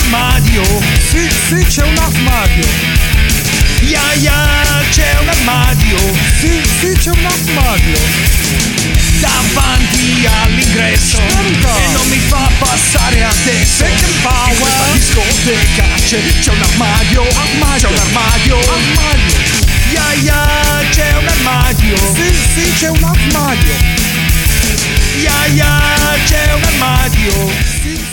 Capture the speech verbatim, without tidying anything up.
armadio. Sì, sì, c'è un armadio. Ya ya, c'è un armadio. Sì, sì, c'è un armadio. Davanti all'ingresso Santa. e non mi fa passare adesso. Second power. In questa discoteca c'è, c'è un armadio. Armadio. C'è un armadio. Armadio. Ya ya, c'è un armadio. Sì, sì, c'è un armadio. Ya ya, c'è un armadio. Sì,